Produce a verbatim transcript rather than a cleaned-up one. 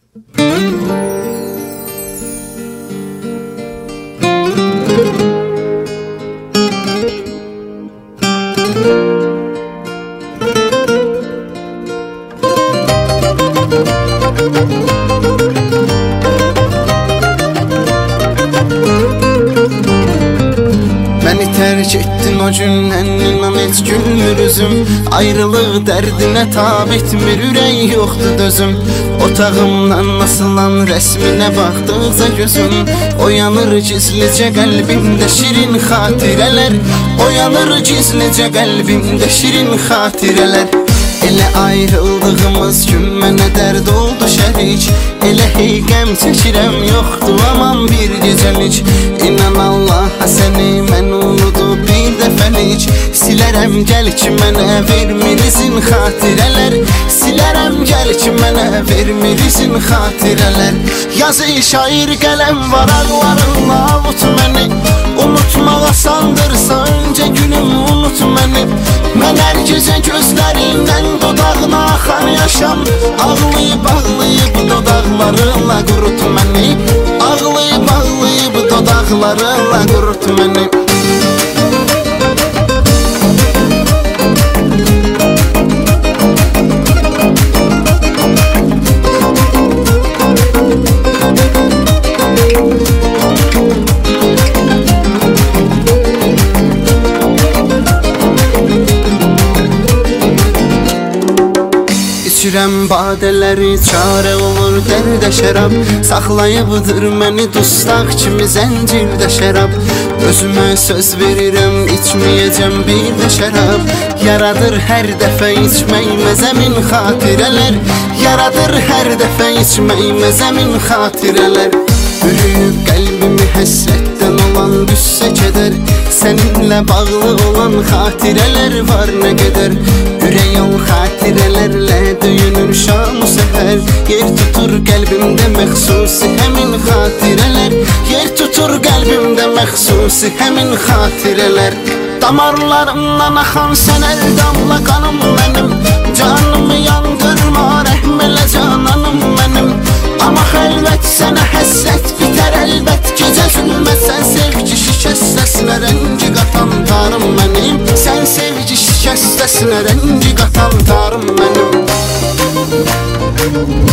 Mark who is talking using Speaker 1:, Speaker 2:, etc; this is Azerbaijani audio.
Speaker 1: Beni terk ettin o gündən, inan heç gülmür üzüm. Ayrılıq dərdinə tab etmir, ürək yoxdur dözüm. Otağımdan asılan rəsminə baxdıqca gözüm oyanır gizlicə qəlbimdə şirin xatirələr. Oyanır gizlicə qəlbimdə şirin xatirələr. Elə ayrıldığımız gün mənə dərd oldu şərik. Elə hey qəm çəkirəm, yoxdur aman bir gecəlik. İnan Allaha səni mən unudub bir dəfəlik silərəm, gəl ki mənə vermir izin xatirələr. Silərəm, gəl ki mənə vermir izin xatirələr. Yazı şair qələm varaqlarınla avut məni. Unutmaq asandırsa öncə günüm unut məni. Mən hər gecə gözlərindən dodağına axan yaşam. Ağlayıb ağlayıb dodaqlarınla qurut məni. Ağlayıb ağlayıb dodaqlarınla qurut məni. İçirəm badələri, çarə olur dərdə şərab. Saxlayıbdır məni dustaq kimi zəncirdə şərab. Özümə söz verirəm, içməyəcəm bir də şərab. Yaradır hər dəfə içmək məzəmin xatirələr. Yaradır hər dəfə içmək məzəmin xatirələr. Bürüyüb qəlbimi həsrətdən olan qüssə kədər. Səninlə bağlı olan xatirələr var nə qədər. Ürək ol xatirələrlə döyünür şam-ı səhər. Yer tutur qəlbimdə məxsusi həmin xatirələr. Yer tutur qəlbimdə məxsusi həmin xatirələr. Damarlarımdan axan sən əl damla qanım mənim. Canımı yandırma rəhm elə cananım mənim. Amma xəlvət sənə həssət bitər əlbət. Gecə zülmət sən sevgi şikəstəsinə rəngi qatan tarım mənim. Sən sevgi şikəstəsinə rəngi qatan tarım mənim.